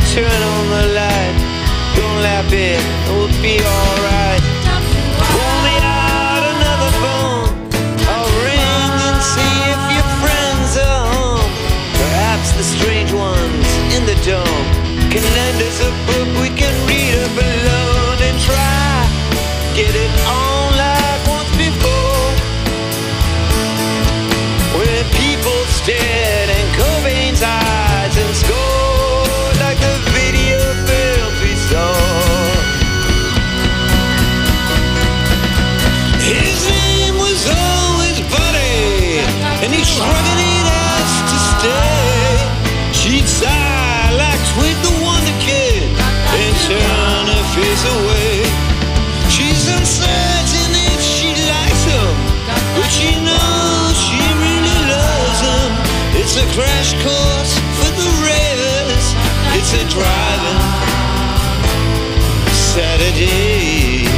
turn on the light. Don't laugh it, it will be alright. Pull me out another phone. I'll ring and see if your friends are home. Perhaps the strange ones in the dome can lend us a book we can read up alone and try get it on like once before, when people stared in Cobain's eyes and scored like the video film we saw. His name was always Buddy, and he shrugged it ass to stay. She'd sigh like Twig the Wonder Kid and turn her face away. She's uncertain if she likes him, but she knows she really loves him. It's a crash course for the ravers. It's a driving Saturday.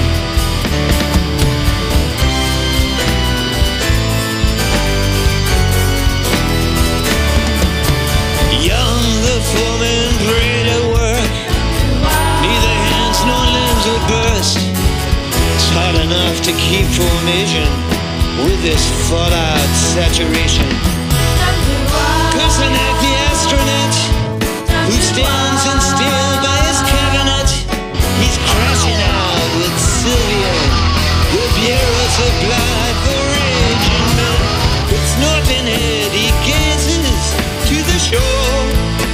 Young, the foreman prayed at work. Neither hands nor limbs would burst. It's hard enough to keep formation with this fallout saturation. Kusanek, the astronaut, who stands in still by his cabinet, he's crashing out with Sylvia. The bureau supplied for raging men. It's northern head, he gazes to the shore.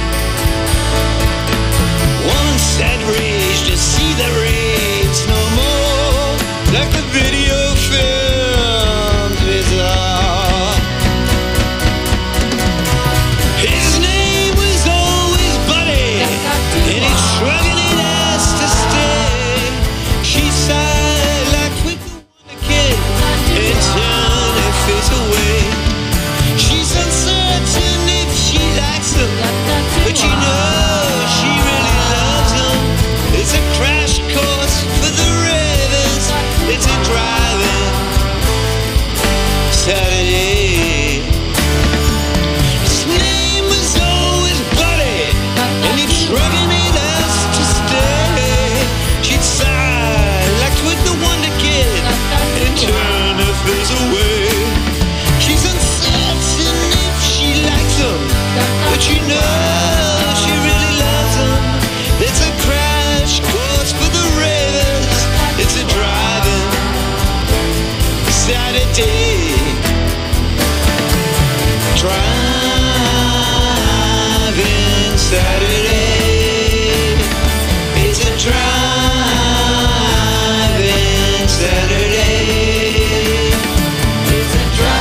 One sad rage to see the raves no more, like the video films we saw. His name was always Buddy, and he's shrugging it ass to stay. She sighed like Quick the Wonder Kid and turned her face away. She's uncertain if she likes him, but she knows she really loves him. It's a crash course for the ravers. It's a driving Saturday. His name was always Buddy, and he'd shrugging it ass to stay. She'd sigh like Twig the Wonder Kid and turn her face away. She's uncertain if she likes him, but she knows she really loves him. It's a crash course for the ravers. It's a driving Saturday. Driving Saturday. It's a driving Saturday. It's a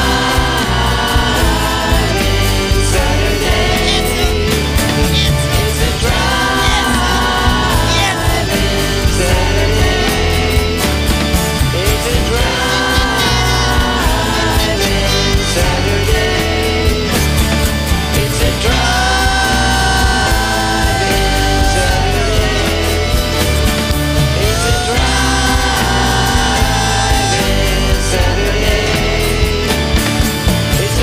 driving Saturday. It's a driving Saturday. It's a driving Saturday. It's a driving Saturday. It's a driving Saturday. It's a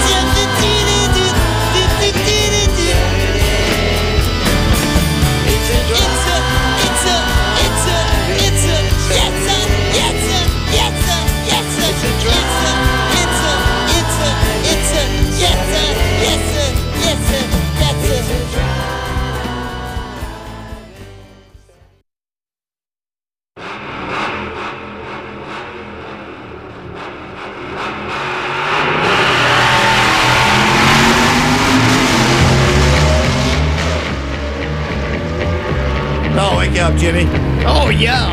Oh, wake up, Jimmy. Oh, yeah.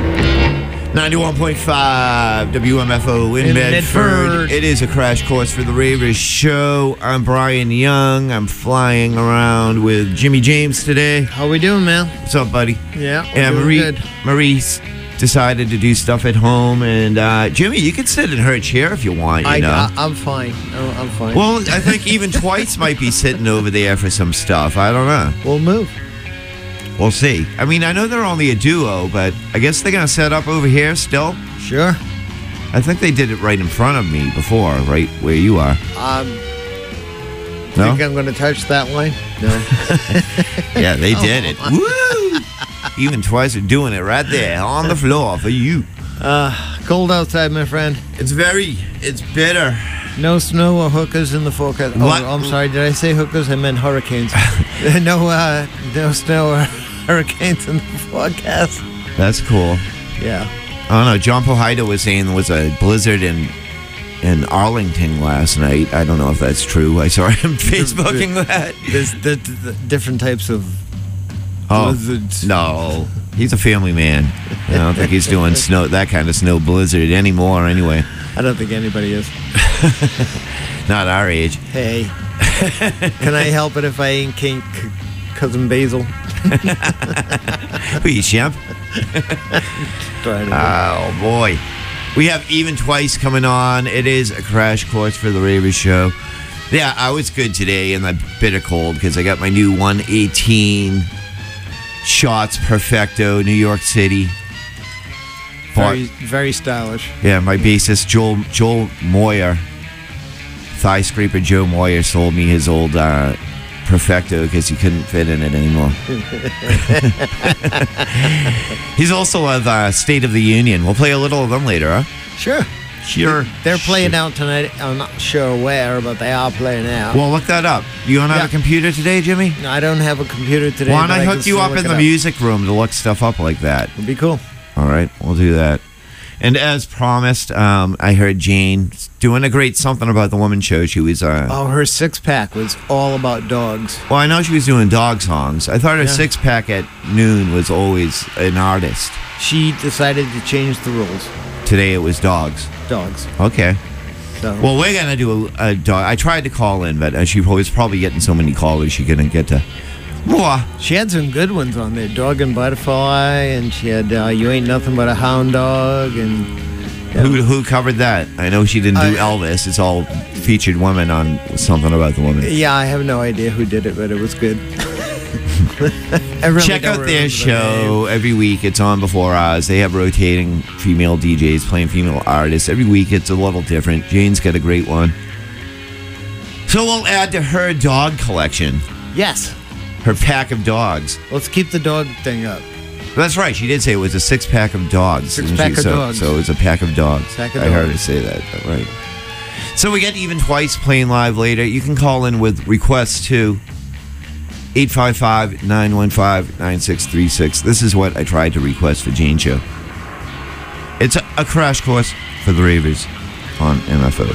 91.5 WMFO in Medford. It is a crash course for the Ravers show. I'm Brian Young. I'm flying around with Jimmy James today. How we doing, man? What's up, buddy? Yeah, we're doing good. Maurice decided to do stuff at home, and Jimmy, you can sit in her chair if you want. You know, I'm fine. I'm fine. Well, I think even Twice might be sitting over there for some stuff. I don't know. We'll move. We'll see. I mean, I know they're only a duo, but I guess they're going to set up over here still. Sure. I think they did it right in front of me before, right where you are. No? Think I'm going to touch that line? No. Yeah, they did it. Woo! Even Twice are doing it right there on the floor for you. Cold outside, my friend. It's bitter. No snow or hookers in the forecast. Oh, What? I'm sorry. Did I say hookers? I meant hurricanes. No snow or hurricanes in the forecast. That's cool. Yeah. I don't know. John Pohida was saying there was a blizzard in Arlington last night. I don't know if that's true. I saw him Facebooking that. There's the different types of blizzards. No. He's a family man. I don't think he's doing that kind of snow blizzard anymore anyway. I don't think anybody is. Not our age. Hey, can I help it if I ain't Cousin Basil? Who you, Shemp? Oh, boy. We have Even Twice coming on. It is a crash course for the Ravers show. Yeah, I was good today in the bitter cold because I got my new 118 shots Perfecto, New York City. Very, very stylish. Yeah, my bassist Joel Moyer, thigh scraper Joe Moyer, sold me his old Perfecto because he couldn't fit in it anymore. He's also of State of the Union. We'll play a little of them later, huh? Sure. They're playing out tonight. I'm not sure where, but they are playing out. Well, look that up. You don't have a computer today, Jimmy? No, I don't have a computer today. Why don't I hook can you still up look in it the music room to look stuff up like that? It'd be cool. All right, we'll do that. And as promised, I heard Jane doing a great Something About the Woman show. She was... her six-pack was all about dogs. Well, I know she was doing dog songs. I thought her six-pack at noon was always an artist. She decided to change the rules. Today it was dogs. Dogs. Okay. So. Well, we're going to do a dog. I tried to call in, but she was probably getting so many callers she couldn't get to more. She had some good ones on there. Dog and Butterfly, and she had You Ain't Nothing But a Hound Dog, and... Who covered that? I know she didn't do Elvis. It's all featured women on Something About the Woman. Yeah, I have no idea who did it, but it was good. Check out their show every week. It's on before ours. They have rotating female DJs playing female artists. Every week it's a little different. Jane's got a great one. So we'll add to her dog collection. Yes. Her pack of dogs. Let's keep the dog thing up. That's right. She did say it was a six-pack of dogs. Six-pack of dogs. So it was a pack of dogs. Pack of I heard her dogs. say that. Right. So we get Even Twice playing live later. You can call in with requests too. 855-915-9636. This is what I tried to request for Jane Show. It's a crash course for the Ravers on MFO.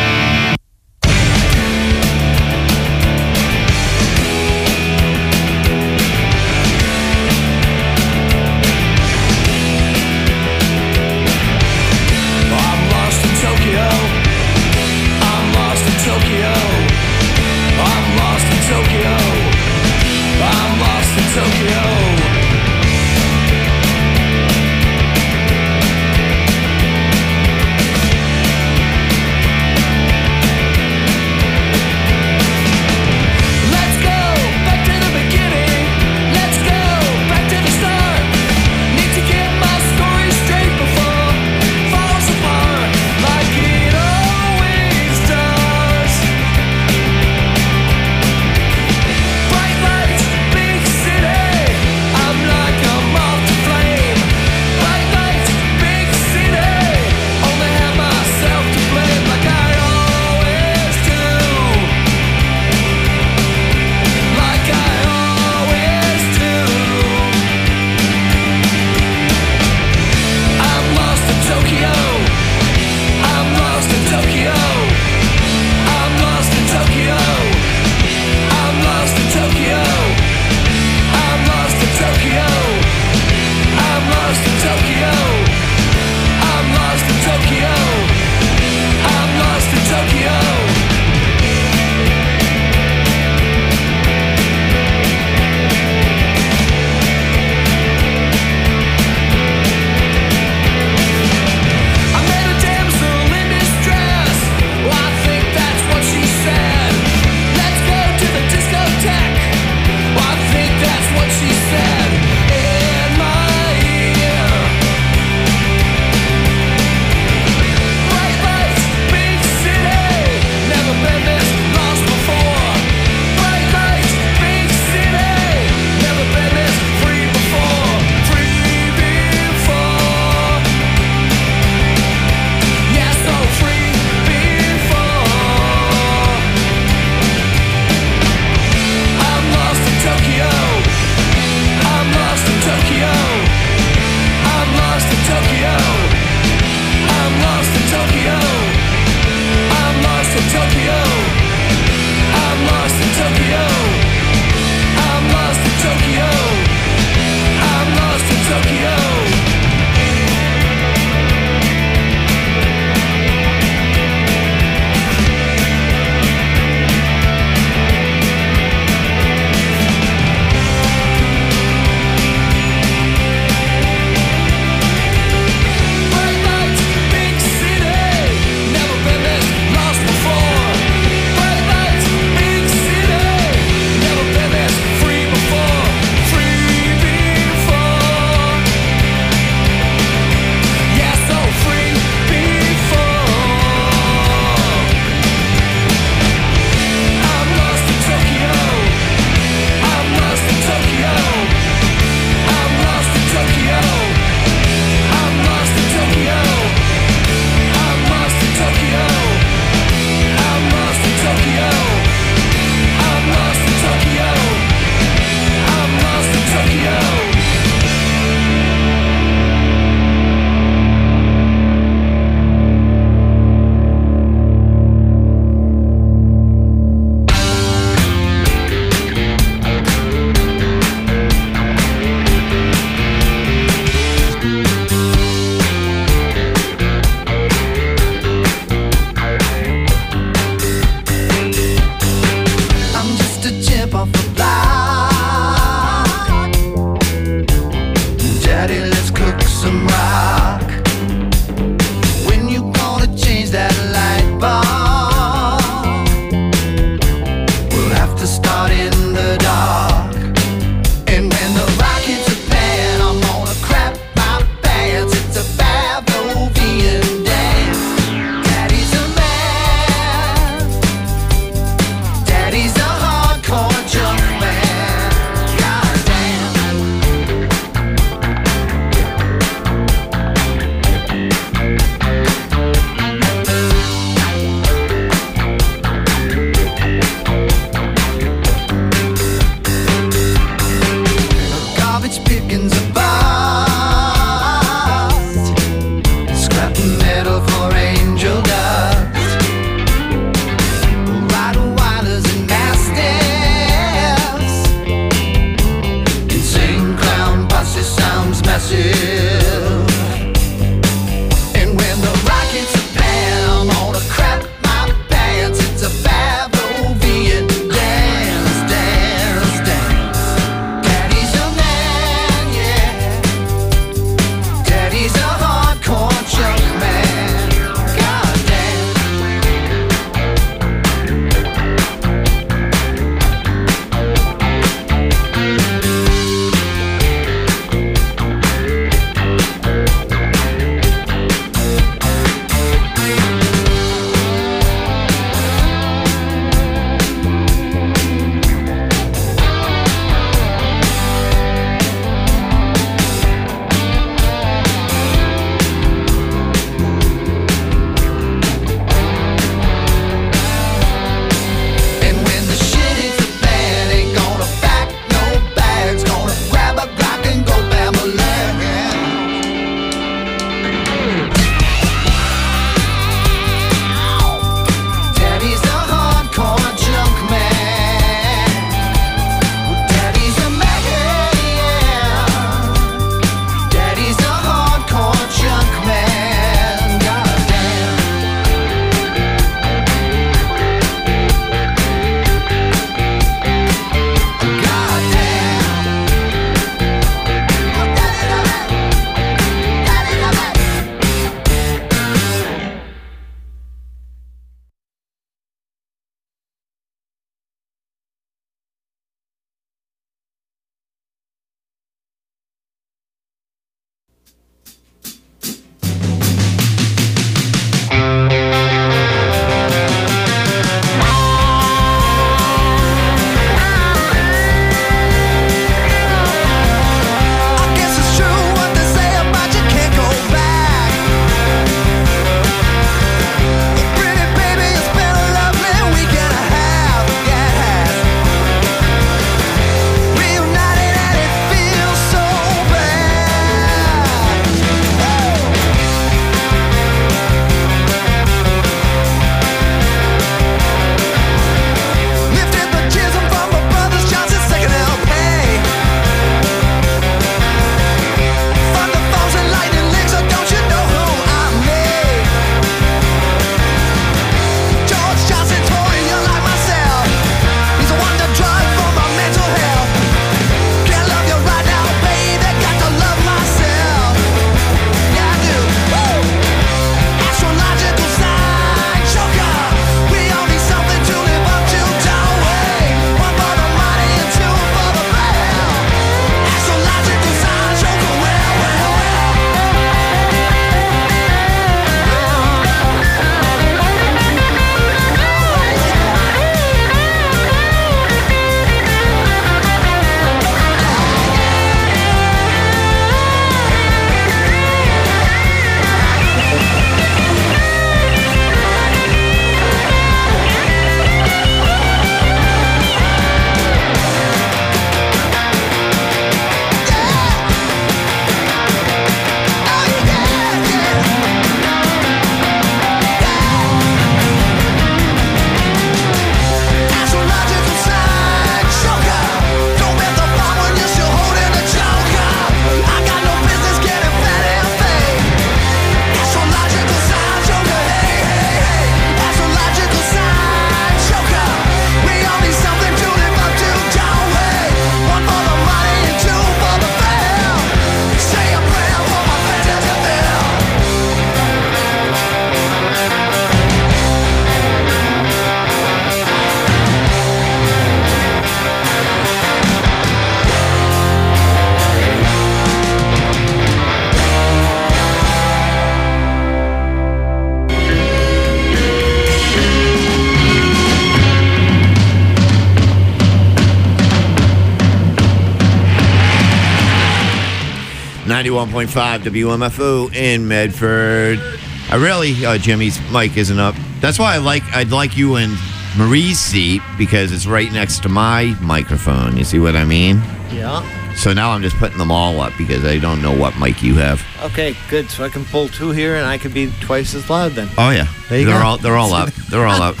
91.5 WMFO in Medford. I really, Jimmy's mic isn't up. That's why I'd like you in Marie's seat because it's right next to my microphone. You see what I mean? Yeah. So now I'm just putting them all up because I don't know what mic you have. Okay, good. So I can pull two here, and I can be twice as loud then. Oh yeah, There you they're go. all up. They're all up.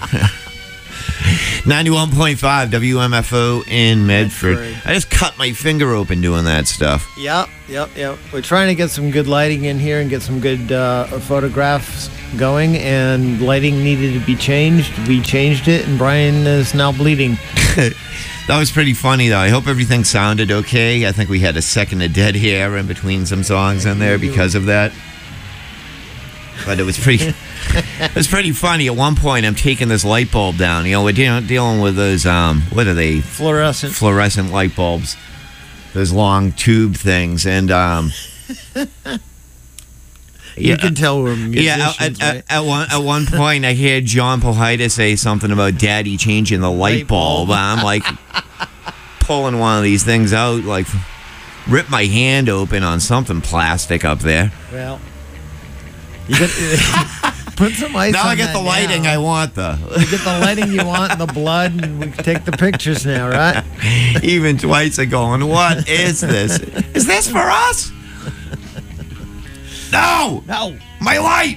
91.5 WMFO in Medford. Medford. I just cut my finger open doing that stuff. Yep. We're trying to get some good lighting in here and get some good photographs going, and lighting needed to be changed. We changed it, and Brian is now bleeding. That was pretty funny, though. I hope everything sounded okay. I think we had a second of dead hair in between some songs in there because of that. But it was pretty... It was pretty funny. At one point, I'm taking this light bulb down. You know, we're dealing with those, what are they? Fluorescent Light bulbs. Those long tube things. And, You can tell we're musicians, right? At one point, I heard John Pohida say something about Daddy changing the light bulb. I'm like pulling one of these things out, like rip my hand open on something plastic up there. Well, you got put some ice Now on I get that the lighting now. I want, though. You get the lighting you want and the blood, and we can take the pictures now, right? Even twice are going, what is this? Is this for us? No! My light!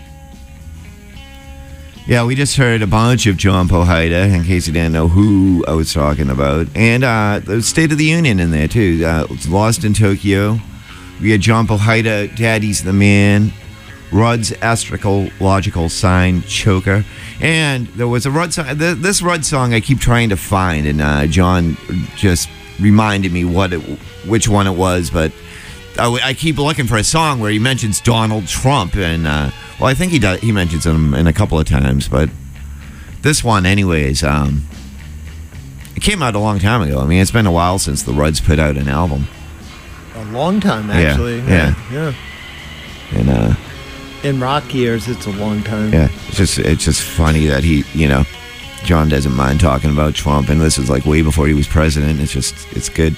Yeah, we just heard a bunch of John Pohida, in case you didn't know who I was talking about. And the State of the Union in there, too. Lost in Tokyo. We had John Pohida, Daddy's the Man. Rudd's Astrological Sign Choker. And there was a Rudd song. This Rudd song I keep trying to find, and John just reminded me which one it was, but I keep looking for a song where he mentions Donald Trump, and well, I think he mentions him in a couple of times, but this one, anyways, it came out a long time ago. I mean, it's been a while since the Rudds put out an album. A long time, actually. Yeah. Yeah. And In rock years, it's a long time. yeah, it's just funny that John doesn't mind talking about Trump, and this is like way before he was president. It's good.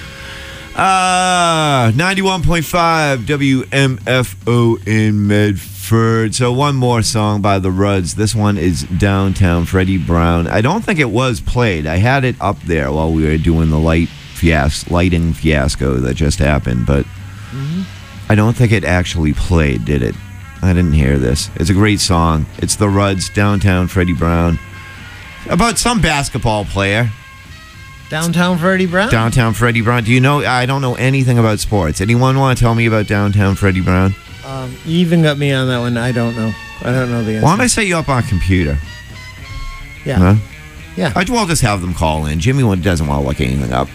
91.5 WMFO in Medford. So one more song by the Rudds. This one is Downtown Freddie Brown. I don't think it was played. I had it up there while we were doing the lighting fiasco that just happened, but I don't think it actually played, did it? I didn't hear this. It's a great song. It's the Rudds, Downtown Freddie Brown. About some basketball player. Downtown Freddie Brown? Downtown Freddie Brown. Do you know? I don't know anything about sports. Anyone want to tell me about Downtown Freddie Brown? You even got me on that one. I don't know. I don't know the answer. Why don't I set you up on a computer? Yeah. Huh? Yeah. I'll just have them call in. Jimmy doesn't want to look anything up.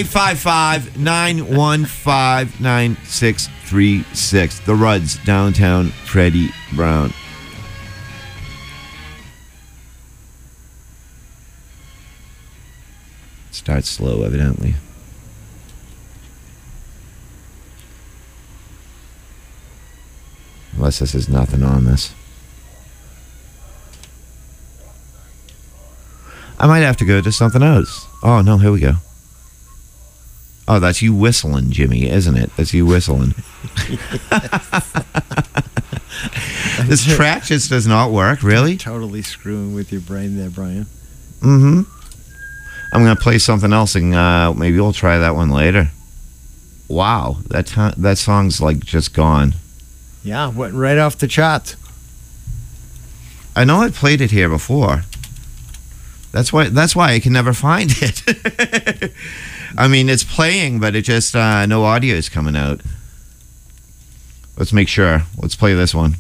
855-915-9636. The Rudds, Downtown Freddie Brown. Starts slow, evidently. Unless this is nothing on this. I might have to go to something else. Oh, no, here we go. Oh, that's you whistling, Jimmy, isn't it? That's you whistling. This track just does not work, really? Totally screwing with your brain there, Brian. Mm-hmm. I'm going to play something else, and maybe we'll try that one later. Wow, that song's like just gone. Yeah, went right off the charts. I know I played it here before. That's why I can never find it. I mean, it's playing, but it just no audio is coming out. Let's make sure. Let's play this one.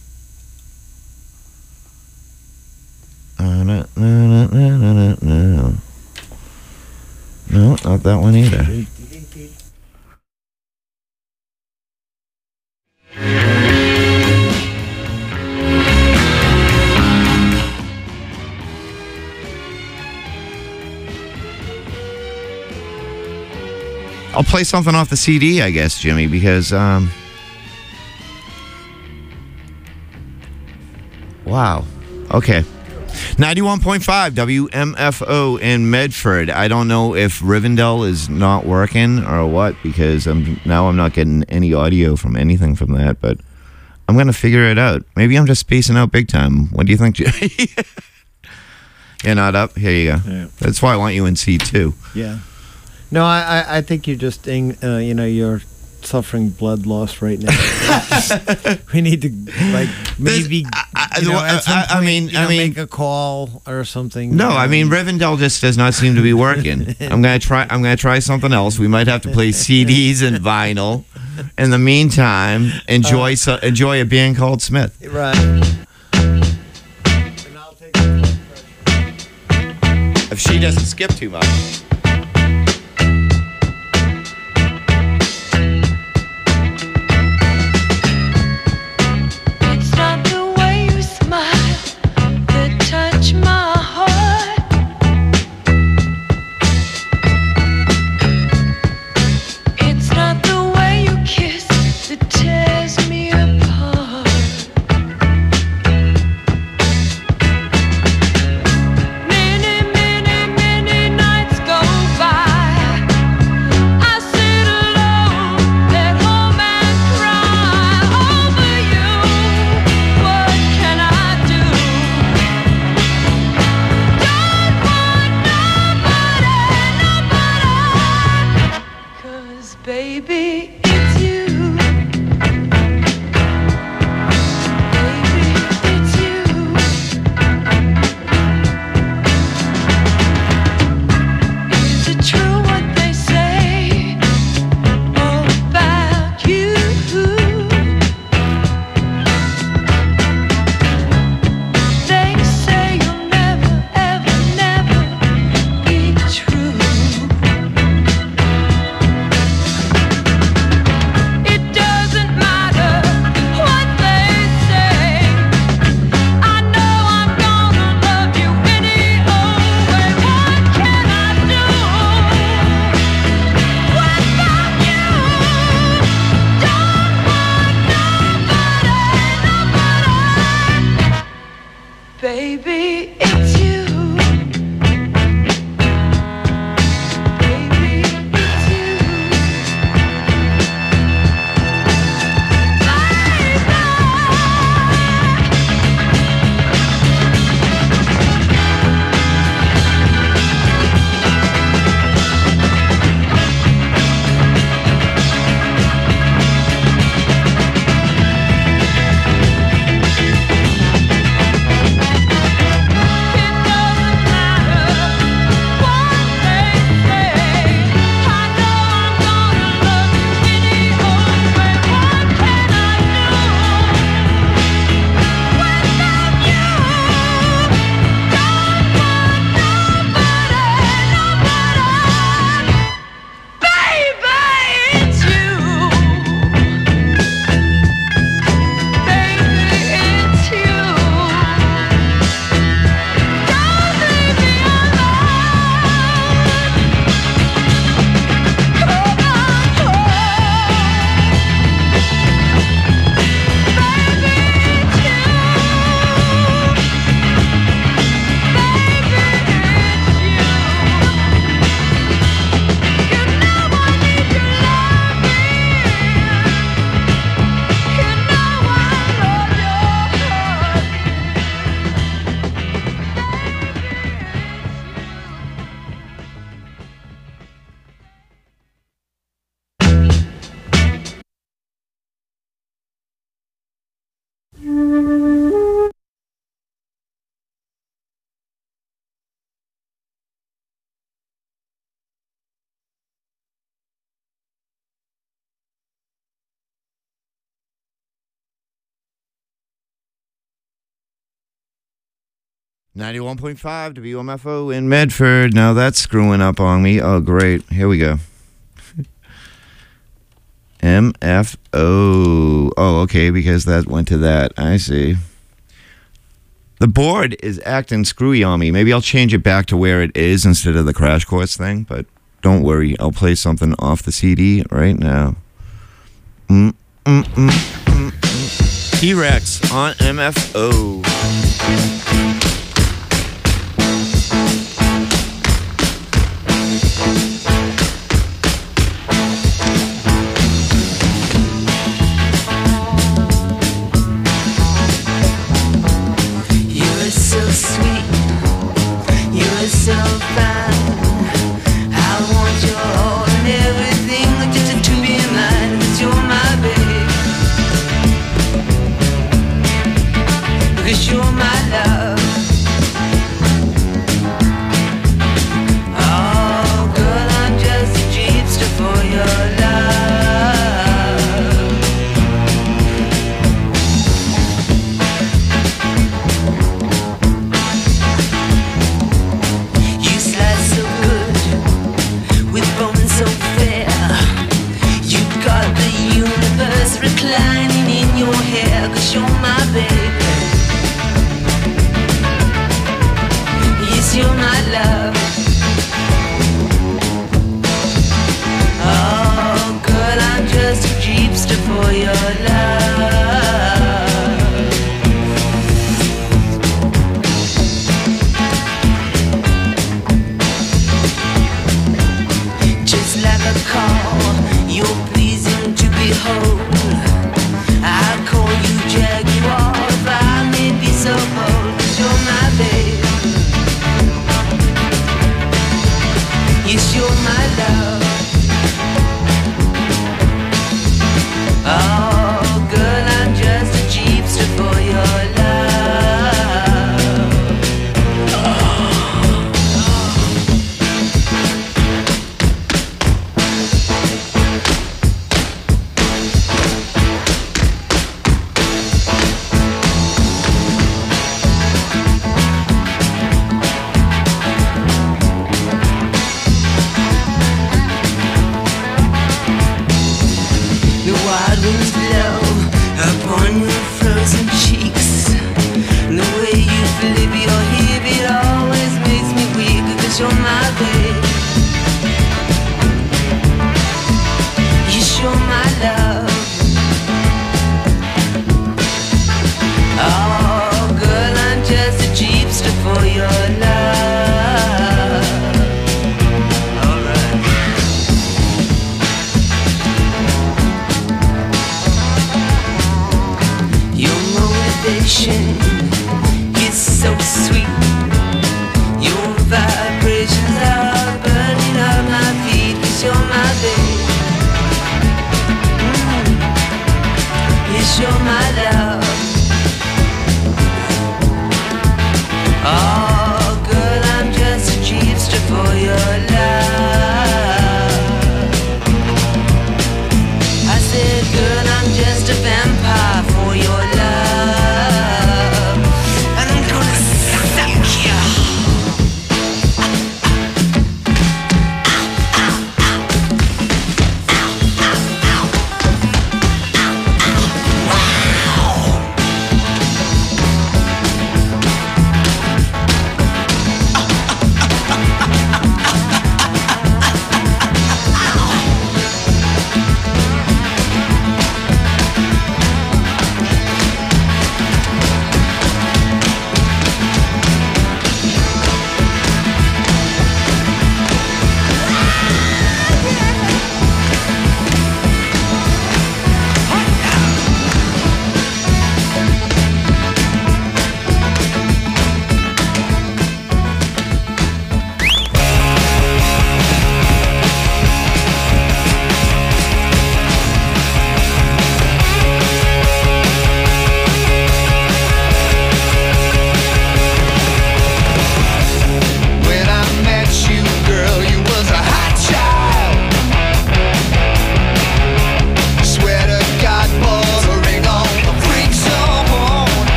No, not that one either. I'll play something off the CD, I guess, Jimmy, because wow. Okay. 91.5 WMFO in Medford. I don't know if Rivendell is not working or what, because I'm not getting any audio from anything from that, but I'm going to figure it out. Maybe I'm just spacing out big time. What do you think, Jay? You're not up? Here you go. Yeah. That's why I want you in C2. Yeah. No, I think you're just, you're suffering blood loss right now. We need to, maybe, at some point, make a call or something. No, Rivendell just does not seem to be working. I'm gonna try something else. We might have to play CDs and vinyl. In the meantime, enjoy a band called Smith. Right. If she doesn't skip too much. .5 WMFO in Medford. Now that's screwing up on me. Oh, great. Here we go. MFO. Oh, okay, because that went to that. I see. The board is acting screwy on me. Maybe I'll change it back to where it is instead of the crash course thing, but don't worry. I'll play something off the CD right now. T-Rex on MFO. 'cause you're my love. Oh, girl, I'm just a jeepster for your love. You slice so good with bones so fair. You got the universe reclining in your hair, 'cause you're my baby. Yes, you're my love. Oh, girl, I'm just a jeepster for your love. Just like a call, you're pleasing to behold. I call you Jaguar if I may be so bold, 'cause you're my babe. Yes, you're my love. Oh, girl, I'm just a jeepster for your love. The wild winds blow upon your frozen cheeks. The way you flip your hip, it always makes me weak, 'cause you're my babe. Yes, you're my love. Oh, girl, I'm just a jeepster for your love. Alright. Your motivation is so sweet. Your vibrations are burning up my feet, 'cause you're my babe. Yes, you're my love. Oh, girl, I'm just a jeepster for your love. I said, girl, I'm just a vampire for your love.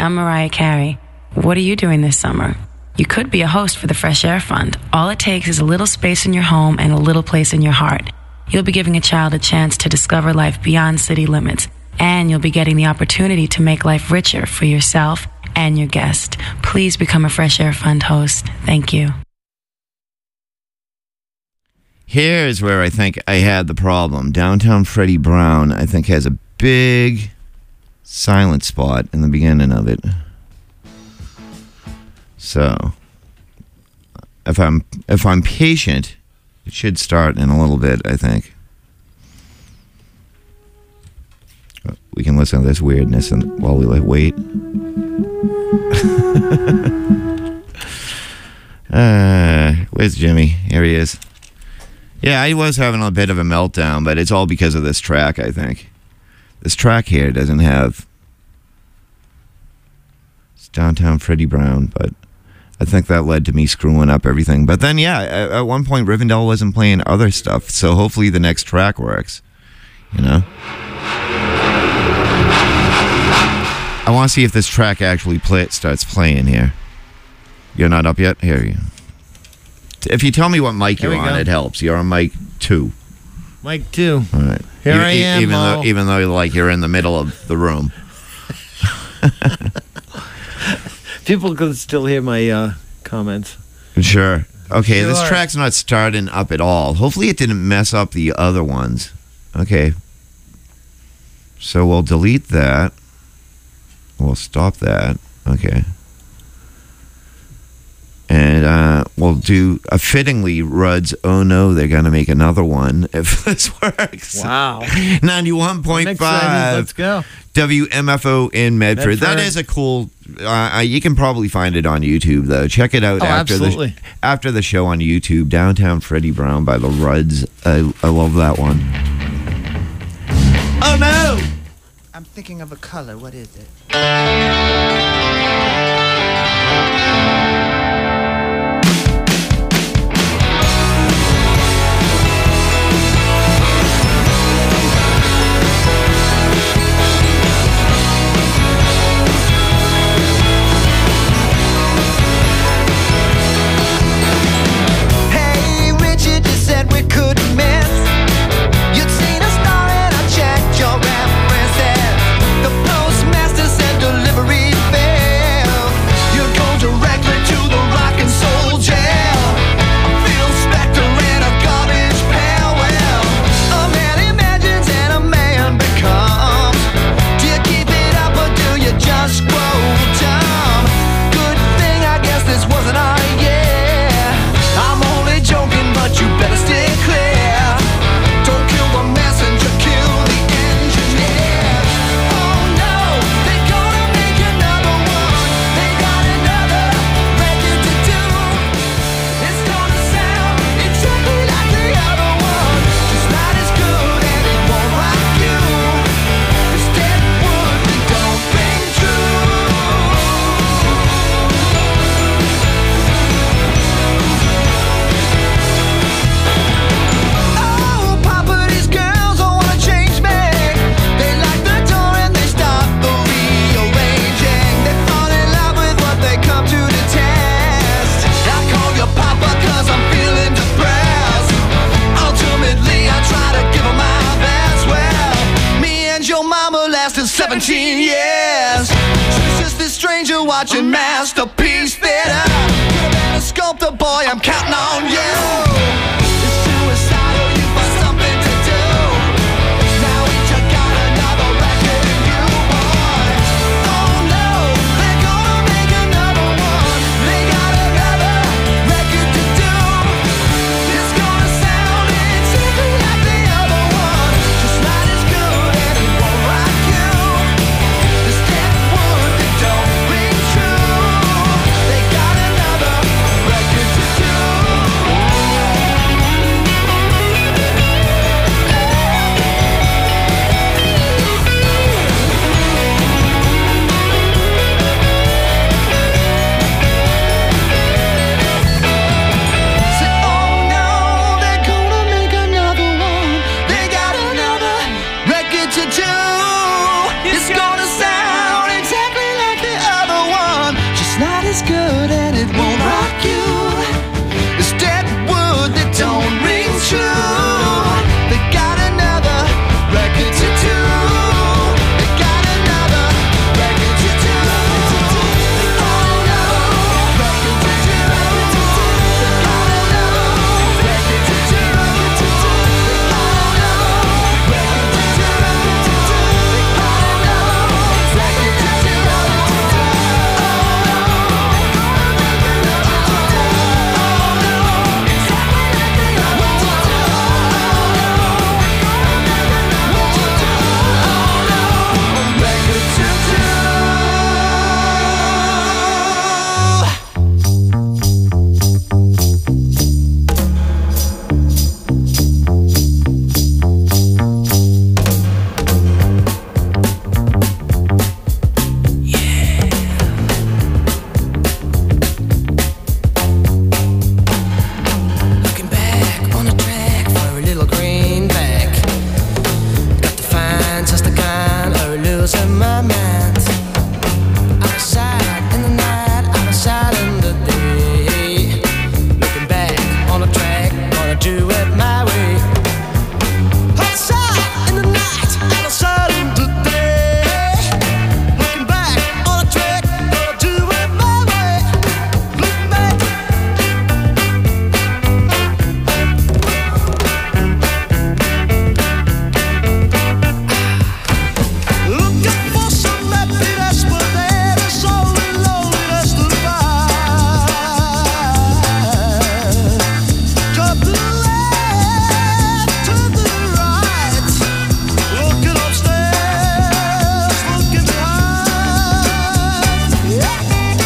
I'm Mariah Carey. What are you doing this summer? You could be a host for the Fresh Air Fund. All it takes is a little space in your home and a little place in your heart. You'll be giving a child a chance to discover life beyond city limits, and you'll be getting the opportunity to make life richer for yourself and your guest. Please become a Fresh Air Fund host. Thank you. Here's where I think I had the problem. Downtown Freddie Brown, I think, has a big silent spot in the beginning of it. So, if I'm patient, it should start in a little bit, I think. We can listen to this weirdness while we wait. Where's Jimmy? Here he is. Yeah, I was having a bit of a meltdown, but it's all because of this track, I think. This track here doesn't have... It's Downtown Freddie Brown, but I think that led to me screwing up everything. But then, yeah, at one point, Rivendell wasn't playing other stuff, so hopefully the next track works, you know? I want to see if this track actually starts playing here. You're not up yet? Here you go. If you tell me what mic you're on, it helps. You're on mic 2. Mic 2. All right. Here I am, even though like you're in the middle of the room. People can still hear my comments. Sure. Okay, this track's not starting up at all. Hopefully it didn't mess up the other ones. Okay. So we'll delete that. We'll stop that. Okay. And we'll do a fittingly Rudd's Oh No, they're going to make another one if this works. Wow. 91.5. Let's go. WMFO in Medford. That is a cool... you can probably find it on YouTube, though. Check it out after the show on YouTube. Downtown Freddie Brown by the Rudds. I love that one. Oh, no! I'm thinking of a color. What is it? lasted 17 years. She's just this stranger watching Masterpiece Theater. Could have been a sculptor, boy, I'm counting on you. It's suicidal, you find something to do. Now each you got another record in you, boy. Oh no, they're gonna make another one. They got another record to do. It's gonna sound exactly like the other one, just not as good and it won't rock you. This dead wood, they don't ring true. They got another record to do. is good and it won't rock you. It's dead wood that don't ring true. They got another record to do. They got another record to do. They got another record to do. They got another record to do. They got another record to do. They got another record to do. Looking back on the track for a little greenback. Got to find just the kind of losing my mind. Out of sight in the night, out of sight in the day. Looking back on the track, gonna do it my way. Out of sight in the night, out of sight in the day. Looking back on the track, gonna do it my way. Looking back. Looking for some happiness, but there is only loneliness to find. Jump to the left, turn to the right. Looking upstairs, looking behind. Yeah.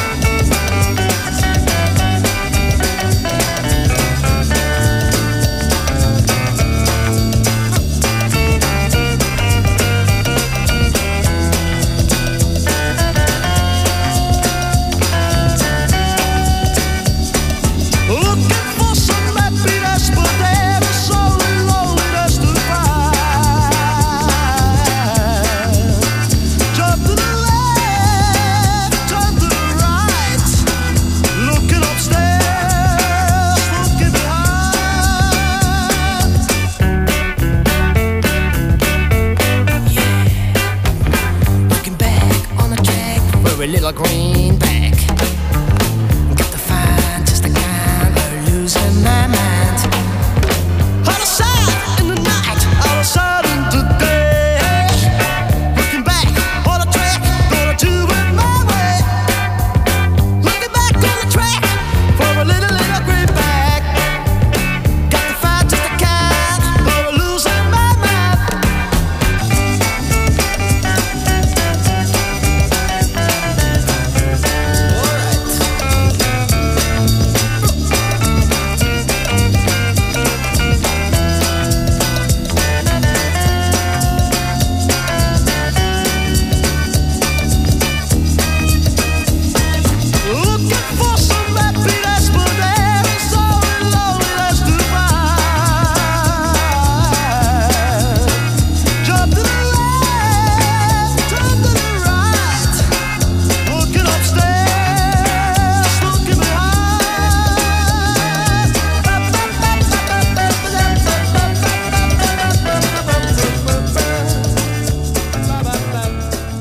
Looking for some happiness, but there is only loneliness to find. Jump to the left, turn to the right. Looking upstairs, looking behind. Looking back on the track for a little greenback. Got to find just the kind of losing my mind. Out of sight in the night, out of sight in the day. Looking back on the track, gonna do it my way. Looking back on the track for a little greenback. Got to find just the kind of losing my mind. Looking for some happiness, but there is only loneliness to find. Jump to the left, turn to the right. Looking upstairs, looking behind.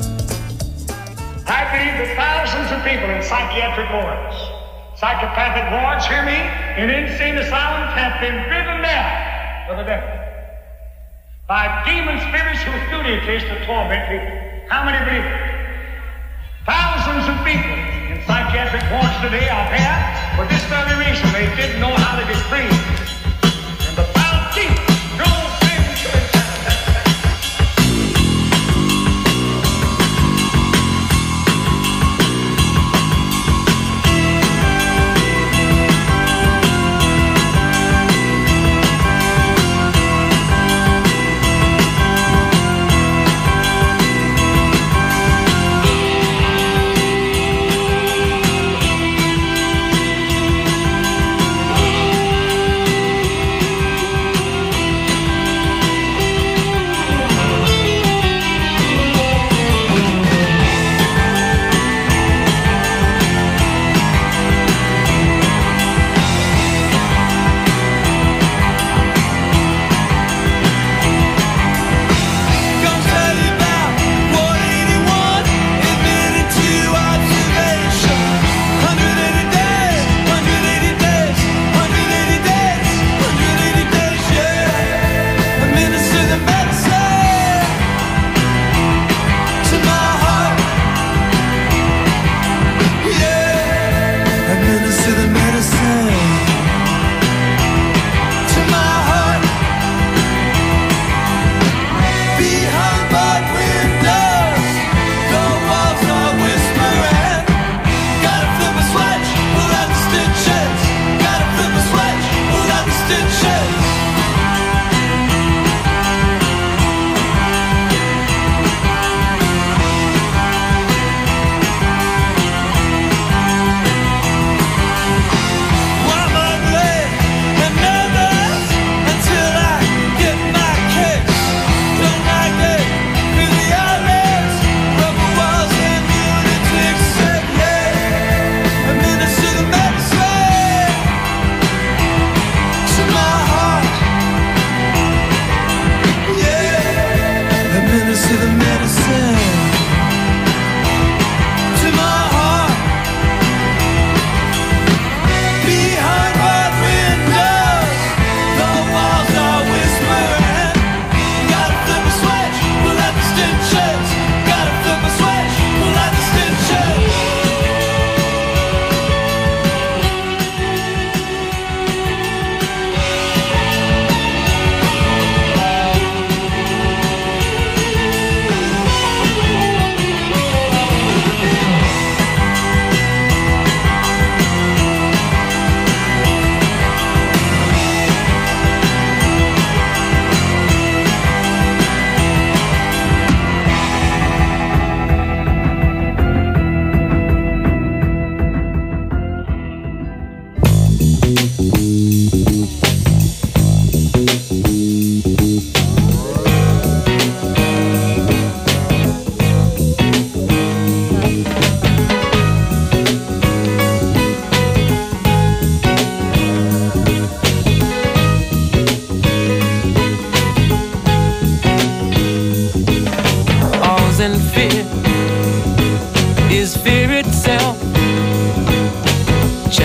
I believe that thousands of people in psychiatric wards, psychopathic wards, hear me, in insane asylums have been driven there for the devil by demon spirits whose duty it is to torment people. How many believe it? Thousands of people in psychiatric wards today are there for this very reason. They didn't know how to get free. And the foul demon drove them to insanity.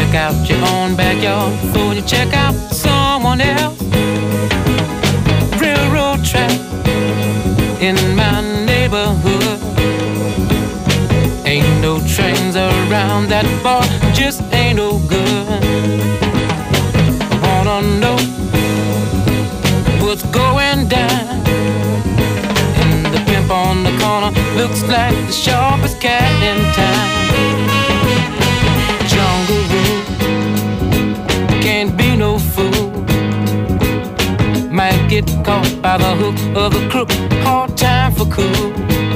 Check out your own backyard before you check out someone else. Railroad track in my neighborhood. Ain't no trains around that far, just ain't no good. I wanna know what's going down. And the pimp on the corner looks like the sharpest cat in town. Jungle rule, can't be no fool. Might get caught by the hook of a crook, hard time for cool.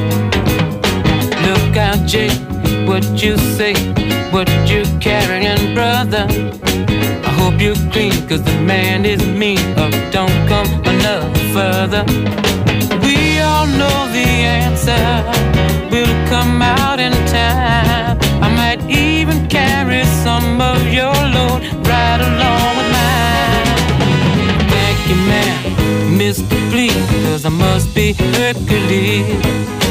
Look out, Jake, what you say, what you carrying, brother. I hope you're clean, cause the man is mean, or don't come enough further. We all know the answer will come out in time. I might even carry some of your load right along with mine. Thank you, man, Mr. Please, cause I must be Hercules.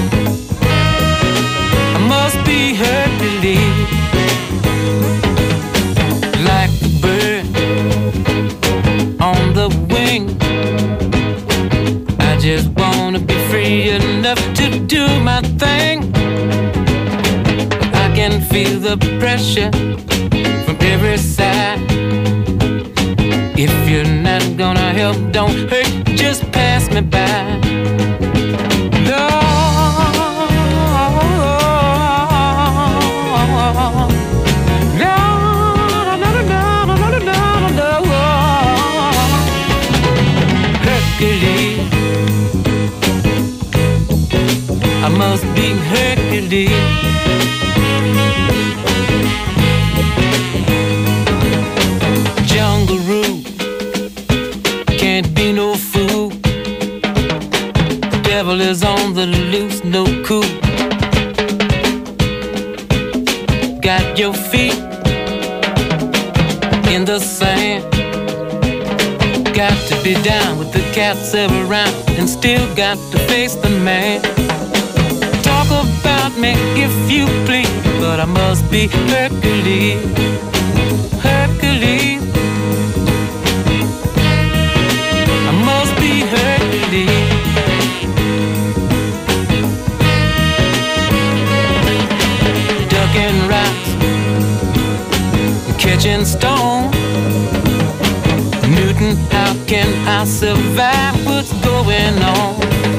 I must be Hercules. Like a bird on the wing, I just wanna be free enough to do my thing. I can feel the pressure from every side. If you're not gonna help, don't hurt, just pass me by. No, Hercules, I must be Hercules. Jungle rule, can't be no fool. Devil is on the loose, no cool. Got your feet in the sand. Got to be down with the cats around, and still got to face the man. Talk about me if you please, but I must be Hercules. Hercules, I must be Hercules. Ducking rocks, catching stone. Newton, how can I survive what's going on?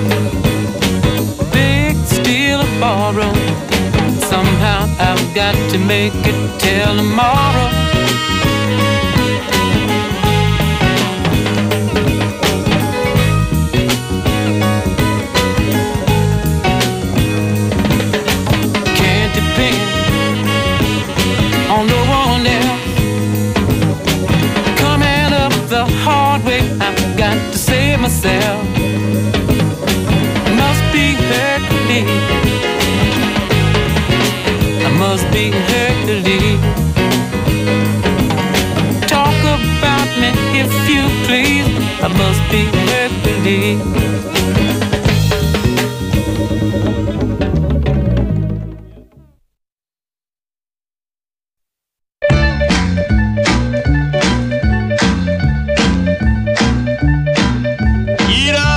Big steal or borrow, somehow I've got to make it till tomorrow. Can't depend on no one else. The hard way, I've got to save myself. Must be Hercules. I must be Hercules. Talk about me if you please. I must be Hercules. Eat up!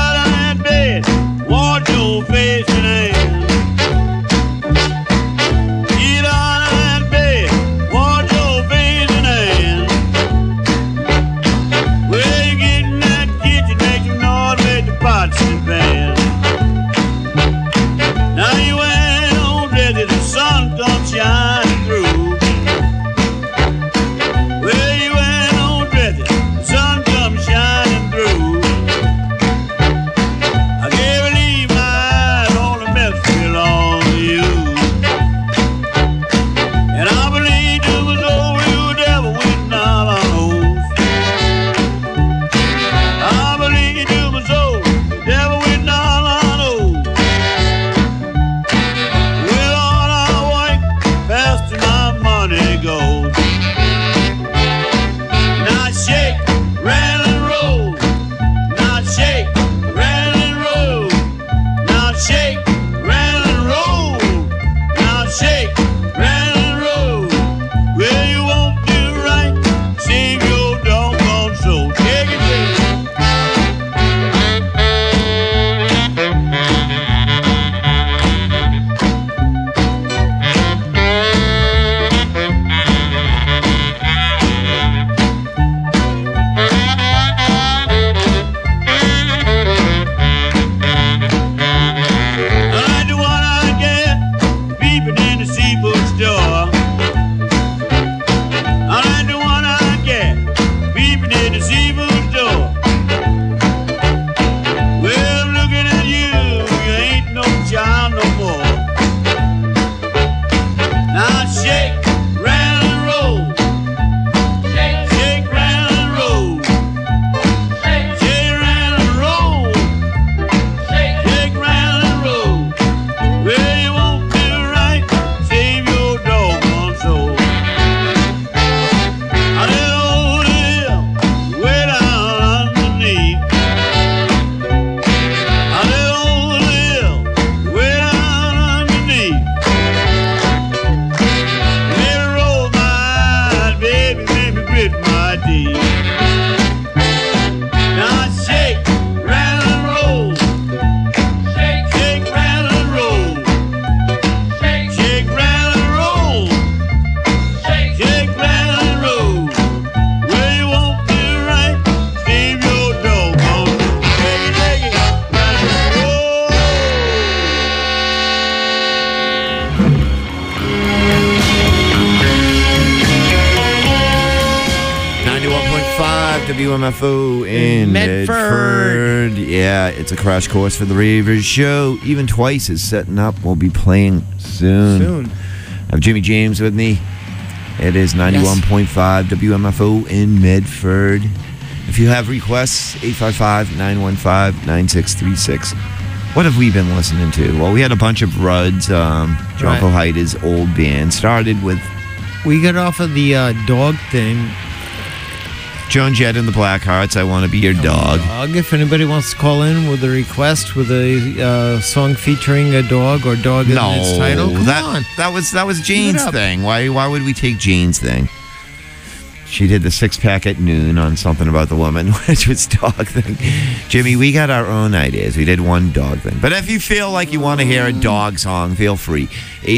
WMFO in Medford. Yeah, it's a crash course for the Ravers show. Even Twice is setting up. We'll be playing soon. I have Jimmy James with me. It is 91.5 WMFO in Medford. If you have requests, 855-915-9636. What have we been listening to? Well, we had a bunch of Ruds. Jonko Heida's old band started with... We got off of the dog thing. Joan Jett and the Blackhearts, I Want to Be Your Dog. If anybody wants to call in with a request with a song featuring a dog or dog in its title, come on. That was Jane's thing. Why would we take Jane's thing? She did the 6-pack at noon on Something About the Woman, which was dog thing. Jimmy, we got our own ideas. We did one dog thing. But if you feel like you want to hear a dog song, feel free.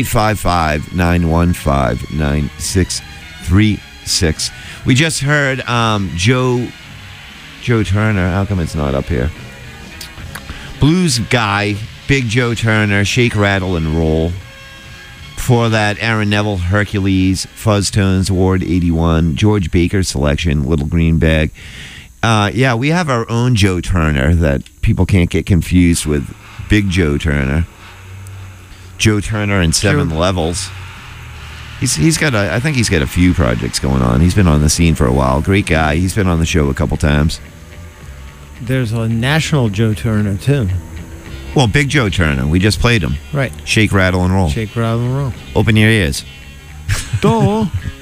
855-915-9636. We just heard Joe Turner. How come it's not up here? Blues Guy, Big Joe Turner, Shake, Rattle, and Roll. Before that, Aaron Neville, Hercules, Fuzztones, Ward 81, George Baker selection, Little Green Bag. Yeah, we have our own Joe Turner that people can't get confused with Big Joe Turner. Joe Turner in 7 levels. He's got I think he's got a few projects going on. He's been on the scene for a while. Great guy. He's been on the show a couple times. There's a national Joe Turner too. Well, Big Joe Turner. We just played him. Right. Shake, Rattle, and Roll. Shake, Rattle, and Roll. Open your ears. Door.